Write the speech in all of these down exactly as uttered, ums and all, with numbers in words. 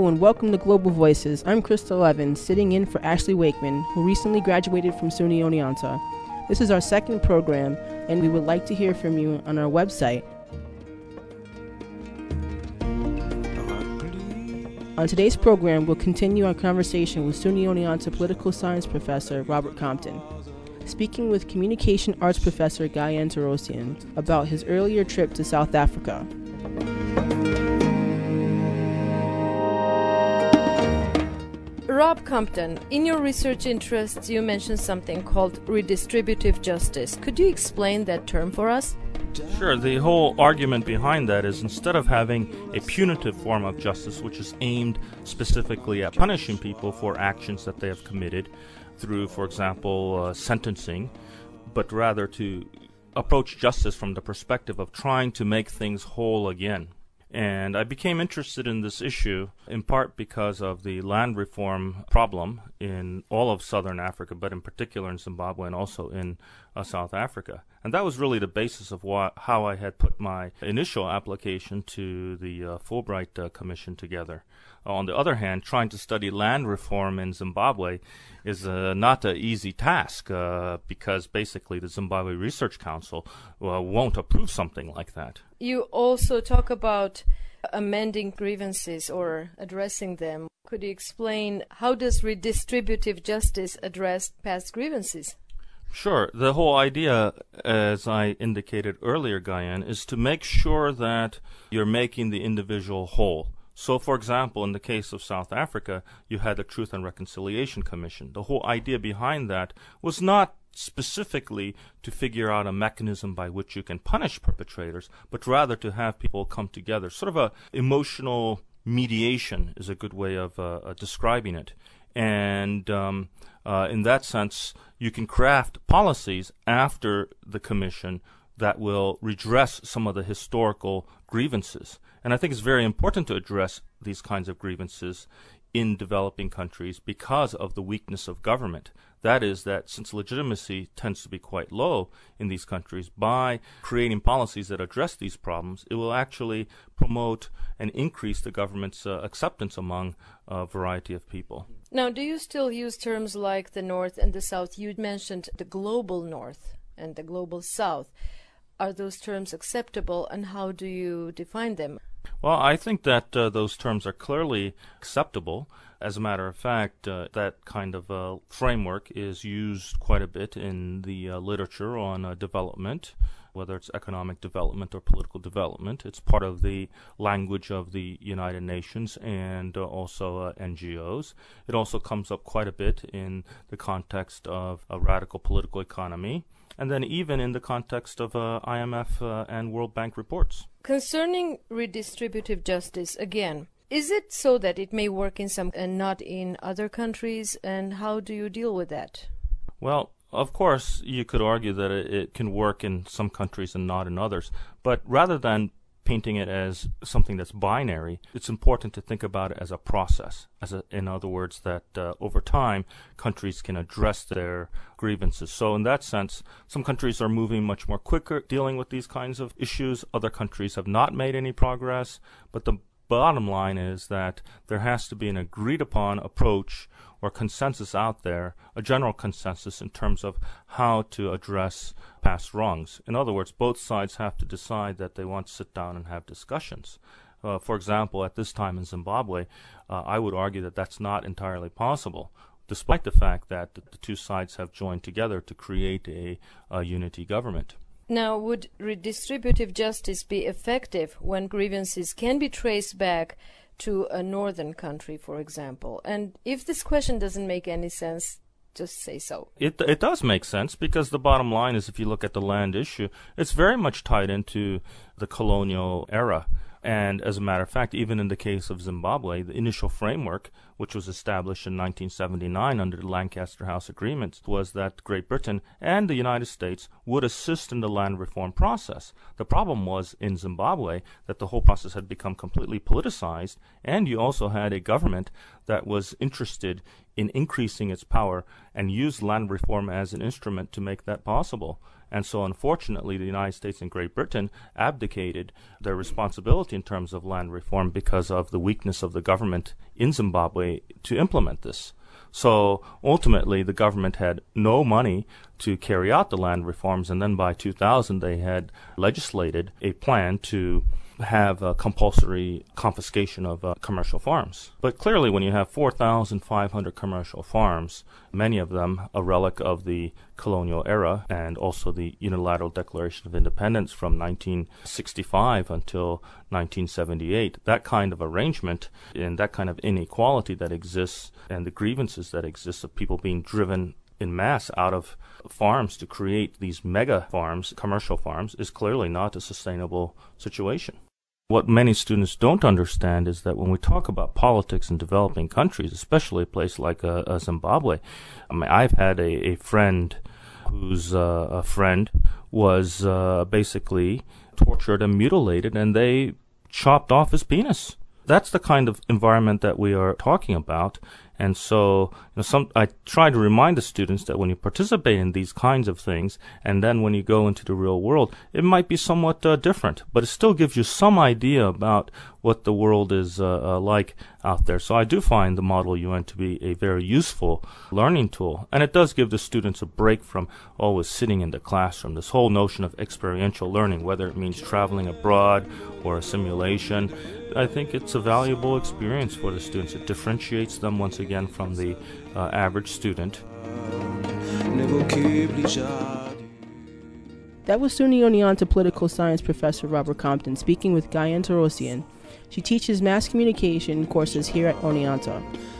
Hello and welcome to Global Voices. I'm Crystal Evans, sitting in for Ashley Wakeman, who recently graduated from SUNY Oneonta. This is our second program, and we would like to hear from you on our website. On today's program, we'll continue our conversation with SUNY Oneonta political science professor Robert Compton, speaking with communication arts professor Guyan Tarosian about his earlier trip to South Africa. Rob Compton, in your research interests, you mentioned something called redistributive justice. Could you explain that term for us? Sure. The whole argument behind that is instead of having a punitive form of justice, which is aimed specifically at punishing people for actions that they have committed through, for example, uh, sentencing, but rather to approach justice from the perspective of trying to make things whole again. And I became interested in this issue in part because of the land reform problem in all of southern Africa, but in particular in Zimbabwe and also in uh, South Africa. And that was really the basis of why, how I had put my initial application to the uh, Fulbright uh, Commission together. Uh, on the other hand, trying to study land reform in Zimbabwe is uh, not an easy task uh, because basically the Zimbabwe Research Council uh, won't approve something like that. You also talk about amending grievances or addressing them. Could you explain how does redistributive justice address past grievances? Sure. The whole idea, as I indicated earlier, Guyan, is to make sure that you're making the individual whole. So, for example, in the case of South Africa, you had the Truth and Reconciliation Commission. The whole idea behind that was not specifically to figure out a mechanism by which you can punish perpetrators, but rather to have people come together. Sort of a emotional mediation is a good way of uh, uh, describing it. And um, uh, in that sense, you can craft policies after the commission that will redress some of the historical grievances. And I think it's very important to address these kinds of grievances in developing countries because of the weakness of government. That is, that since legitimacy tends to be quite low in these countries, by creating policies that address these problems, it will actually promote and increase the government's uh, acceptance among a variety of people. Now, do you still use terms like the North and the South? You mentioned the global North and the global South. Are those terms acceptable, and how do you define them? Well, I think that uh, those terms are clearly acceptable. As a matter of fact, uh, that kind of uh, framework is used quite a bit in the uh, literature on uh, development, whether it's economic development or political development. It's part of the language of the United Nations and uh, also uh, N G Os. It also comes up quite a bit in the context of a radical political economy, and then even in the context of uh, I M F uh, and World Bank reports. Concerning redistributive justice, again, is it so that it may work in some and not in other countries, and how do you deal with that? Well, of course, you could argue that it, it can work in some countries and not in others, but rather than painting it as something that's binary, it's important to think about it as a process. As a, in other words, that uh, over time, countries can address their grievances. So in that sense, some countries are moving much more quicker dealing with these kinds of issues. Other countries have not made any progress. But the bottom line is that there has to be an agreed upon approach or consensus out there, a general consensus in terms of how to address past wrongs. In other words, both sides have to decide that they want to sit down and have discussions. Uh, for example, at this time in Zimbabwe, uh, I would argue that that's not entirely possible, despite the fact that the, the two sides have joined together to create a, a unity government. Now, would redistributive justice be effective when grievances can be traced back to a northern country, for example? And if this question doesn't make any sense, just say so. It it does make sense, because the bottom line is, if you look at the land issue, it's very much tied into the colonial era. And as a matter of fact, even in the case of Zimbabwe, the initial framework, which was established in nineteen seventy-nine under the Lancaster House Agreements, was that Great Britain and the United States would assist in the land reform process. The problem was in Zimbabwe that the whole process had become completely politicized, and you also had a government that was interested in increasing its power and used land reform as an instrument to make that possible. And so, unfortunately, the United States and Great Britain abdicated their responsibility in terms of land reform because of the weakness of the government in Zimbabwe to implement this. So, ultimately, the government had no money to carry out the land reforms, and then by two thousand, they had legislated a plan to have a compulsory confiscation of uh, commercial farms. But clearly, when you have four thousand five hundred commercial farms, many of them a relic of the colonial era and also the Unilateral Declaration of Independence from nineteen sixty-five until nineteen seventy-eight, that kind of arrangement and that kind of inequality that exists and the grievances that exist of people being driven in mass out of farms to create these mega farms, commercial farms, is clearly not a sustainable situation. What many students don't understand is that when we talk about politics in developing countries, especially a place like uh, uh, Zimbabwe, I mean, I've had a, a friend whose uh, a friend was uh, basically tortured and mutilated, and they chopped off his penis. That's the kind of environment that we are talking about. And so, you know, some, I try to remind the students that when you participate in these kinds of things, and then when you go into the real world, it might be somewhat uh, different, but it still gives you some idea about what the world is uh, uh, like out there. So I do find the Model U N to be a very useful learning tool, and it does give the students a break from always sitting in the classroom. This whole notion of experiential learning, whether it means traveling abroad or a simulation, I think it's a valuable experience for the students. It differentiates them once again from the uh, average student. That was SUNY Oneonta political science professor Robert Compton speaking with Guyane Terosian. She teaches mass communication courses here at Oneonta.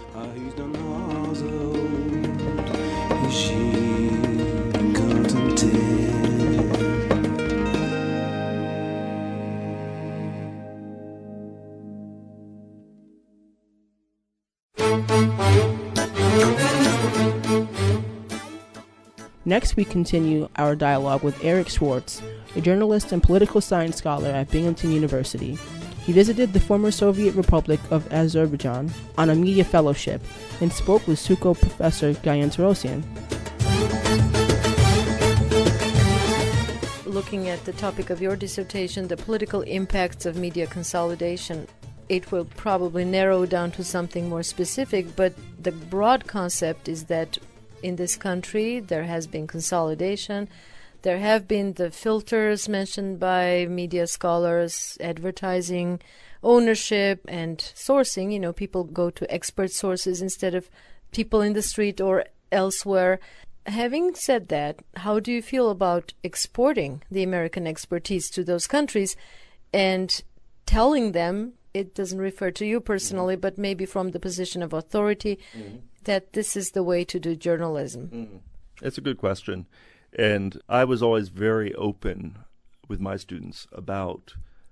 Next, we continue our dialogue with Eric Schwartz, a journalist and political science scholar at Binghamton University. He visited the former Soviet Republic of Azerbaijan on a media fellowship and spoke with Suko professor Guyane Terosian. Looking at the topic of your dissertation, the political impacts of media consolidation, it will probably narrow down to something more specific, but the broad concept is that in this country there has been consolidation. There have been the filters mentioned by media scholars, advertising, ownership, and sourcing. You know, people go to expert sources instead of people in the street or elsewhere. Having said that, how do you feel about exporting the American expertise to those countries and telling them, it doesn't refer to you personally, but maybe from the position of authority, mm-hmm. that this is the way to do journalism? Mm-hmm. That's a good question. And I was always very open with my students about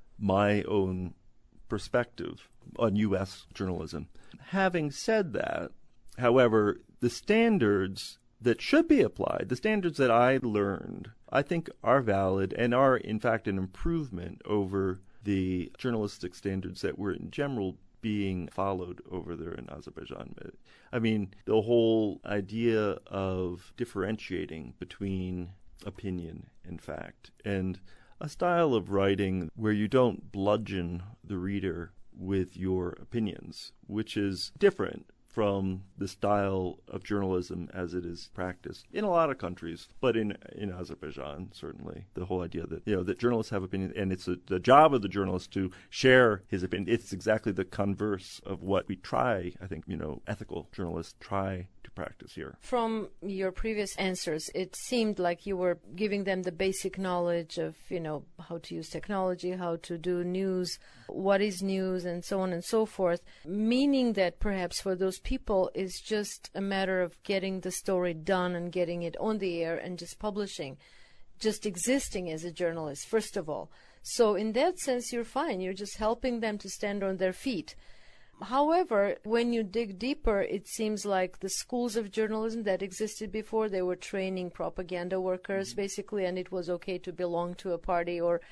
my own perspective on U S journalism. Having said that, however, the standards that should be applied, the standards that I learned, I think are valid and are, in fact, an improvement over the journalistic standards that were in general being followed over there in Azerbaijan. I mean, the whole idea of differentiating between opinion and fact, and a style of writing where you don't bludgeon the reader with your opinions, which is different from the style of journalism as it is practiced in a lot of countries, but in in Azerbaijan, certainly. The whole idea that, you know, that journalists have opinions, and it's a, the job of the journalist to share his opinion. It's exactly the converse of what we try, I think, you know, ethical journalists try to practice here. From your previous answers, it seemed like you were giving them the basic knowledge of, you know, how to use technology, how to do news, what is news, and so on and so forth, meaning that perhaps for those people it's just a matter of getting the story done and getting it on the air and just publishing, just existing as a journalist, first of all. So in that sense, you're fine. You're just helping them to stand on their feet. However, when you dig deeper, it seems like the schools of journalism that existed before, they were training propaganda workers, mm-hmm. basically, and it was okay to belong to a party or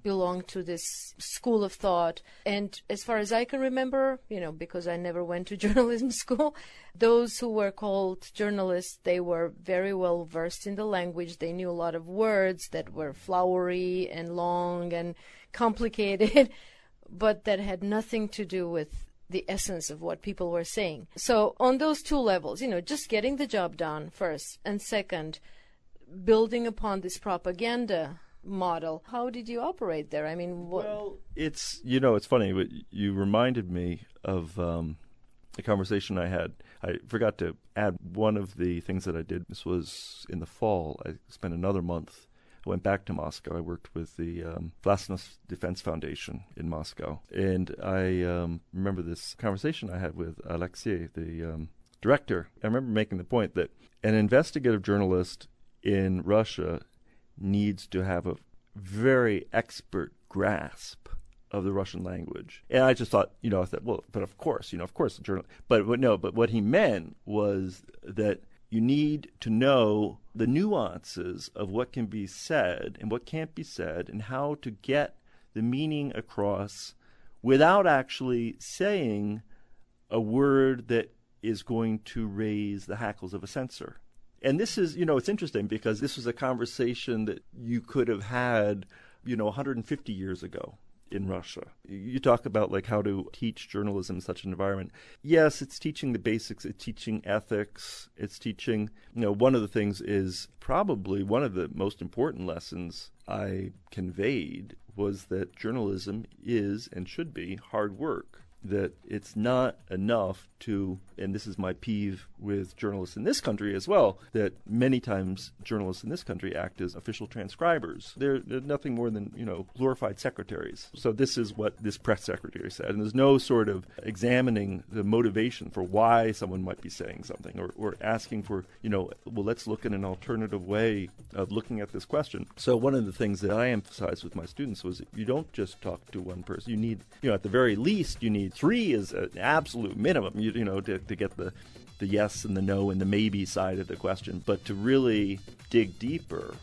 belong to this school of thought. And as far as I can remember, you know, because I never went to journalism school, those who were called journalists, they were very well versed in the language. They knew a lot of words that were flowery and long and complicated, but that had nothing to do with the essence of what people were saying. So on those two levels, you know, just getting the job done first, and second, building upon this propaganda model. How did you operate there? I mean, what? Well, it's, you know, it's funny, but you reminded me of um, a conversation I had. I forgot to add one of the things that I did. This was in the fall. I spent another month. I went back to Moscow. I worked with the um, Glasnost Defense Foundation in Moscow. And I um, remember this conversation I had with Alexei, the um, director. I remember making the point that an investigative journalist in Russia needs to have a very expert grasp of the Russian language. And I just thought, you know, I thought, well, but of course, you know, of course, the journal. But, but no, but what he meant was that you need to know the nuances of what can be said and what can't be said and how to get the meaning across without actually saying a word that is going to raise the hackles of a censor. And this is, you know, it's interesting because this was a conversation that you could have had, you know, one hundred fifty years ago in Russia. You talk about like how to teach journalism in such an environment. Yes, it's teaching the basics, it's teaching ethics, it's teaching, you know, one of the things is probably one of the most important lessons I conveyed was that journalism is and should be hard work. That it's not enough to, and this is my peeve with journalists in this country as well, that many times journalists in this country act as official transcribers. They're, they're nothing more than, you know, glorified secretaries. So this is what this press secretary said. And there's no sort of examining the motivation for why someone might be saying something or, or asking for, you know, well, let's look at an alternative way of looking at this question. So one of the things that I emphasized with my students was that you don't just talk to one person. You need, you know, at the very least, you need three is an absolute minimum, you, you know, to, to get the, the yes and the no and the maybe side of the question. But to really dig deeper.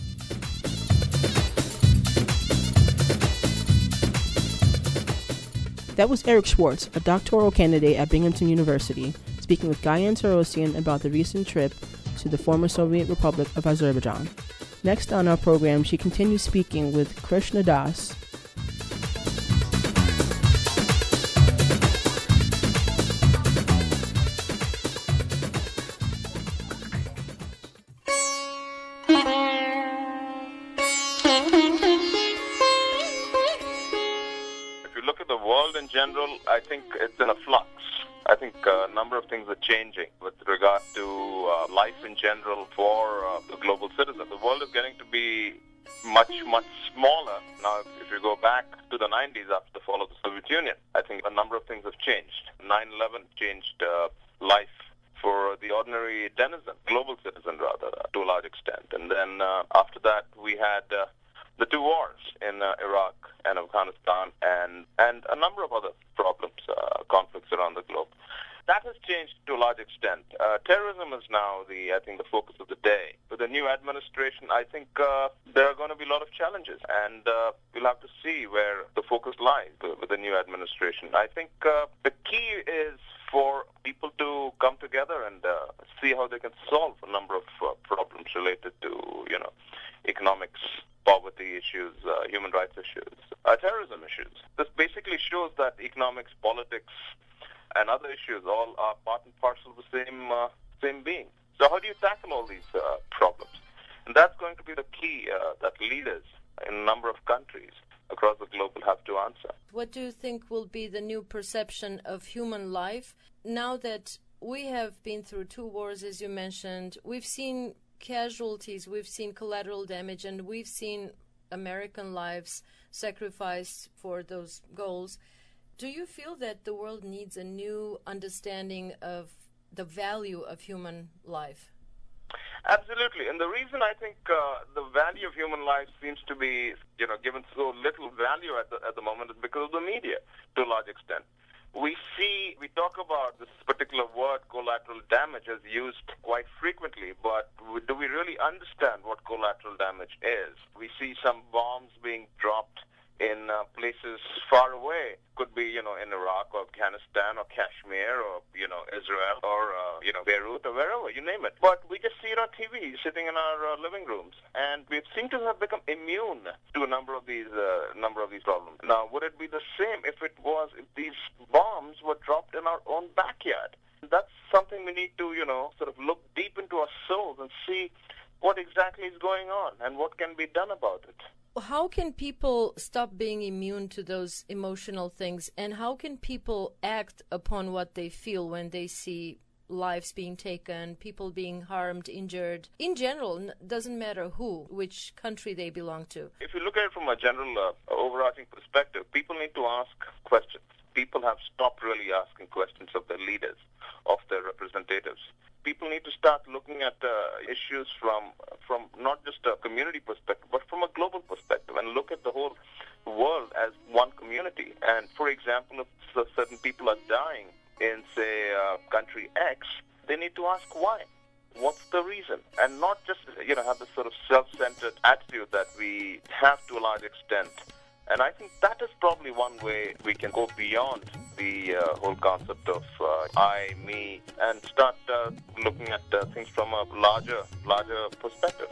That was Eric Schwartz, a doctoral candidate at Binghamton University, speaking with Gayan Torossian about the recent trip to the former Soviet Republic of Azerbaijan. Next on our program, she continues speaking with Krishna Das. General, I think it's in a flux. I think a number of things are changing with regard to uh, life in general for uh, the global citizen. The world is getting to be much, much smaller. Now, if you go back to the nineties after the fall of the Soviet Union, I think a number of things have changed. nine eleven changed uh, life for the ordinary denizen, global citizen rather, uh, to a large extent. And then uh, after that, we had uh, the two wars in uh, Iraq and Afghanistan, and, and a number of other problems, uh, conflicts around the globe. That has changed to a large extent. Uh, terrorism is now, the I think, the focus of the day. With the new administration, I think uh, there are going to be a lot of challenges, and uh, we'll have to see where the focus lies with the new administration. I think uh, the key is for people to come together and uh, see how they can solve a number of uh, problems related to, you know, economics, poverty issues, uh, human rights issues, uh, terrorism issues. This basically shows that economics, politics, and other issues all are part and parcel of the same uh, same being. So how do you tackle all these uh, problems? And that's going to be the key uh, that leaders in a number of countries across the globe will have to answer. What do you think will be the new perception of human life now that we have been through two wars, as you mentioned? We've seen casualties, we've seen collateral damage, and we've seen American lives sacrificed for those goals. Do you feel that the world needs a new understanding of the value of human life? Absolutely. And the reason I think uh, the value of human life seems to be, you know, given so little value at the, at the moment is because of the media to a large extent. We see, we talk about this particular word, collateral damage, as used quite frequently, but do we really understand what collateral damage is? We see some bombs being dropped places far away. Could be, you know, in Iraq or Afghanistan or Kashmir or, you know, Israel or, uh, you know, Beirut or wherever, you name it. But we just see it on T V, sitting in our uh, living rooms. And we seem to have become immune to a number of these uh, number of these problems. Now, would it be the same if it was, if these bombs were dropped in our own backyard? That's something we need to, you know, sort of look deep into our souls and see what exactly is going on and what can be done about it. How can people stop being immune to those emotional things, and how can people act upon what they feel when they see lives being taken, people being harmed, injured? In general, it doesn't matter who, which country they belong to. If you look at it from a general uh, overarching perspective, people need to ask questions. People have stopped really asking questions of their leaders, of their representatives. People need to start looking at uh, issues from from not just a community perspective, but from a global perspective, and look at the whole world as one community. And for example, if certain people are dying in, say, uh, country X, they need to ask why. What's the reason? And not just, you know, have this sort of self-centered attitude that we have to a large extent. And I think that is probably one way we can go beyond the uh, whole concept of uh, I, me, and start uh, looking at uh, things from a larger, larger perspective.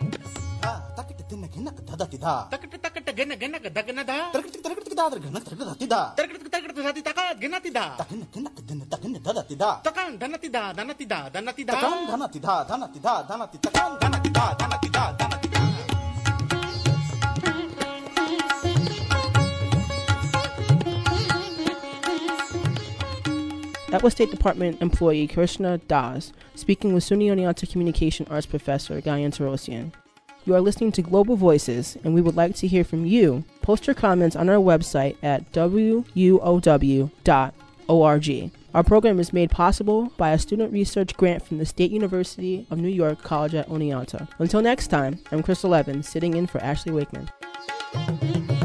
That was State Department employee Krishna Das speaking with SUNY Oneonta Communication Arts Professor Gayan Terosian. You are listening to Global Voices, and we would like to hear from you. Post your comments on our website at w u o w dot org. Our program is made possible by a student research grant from the State University of New York College at Oneonta. Until next time, I'm Crystal Evans, sitting in for Ashley Wakeman.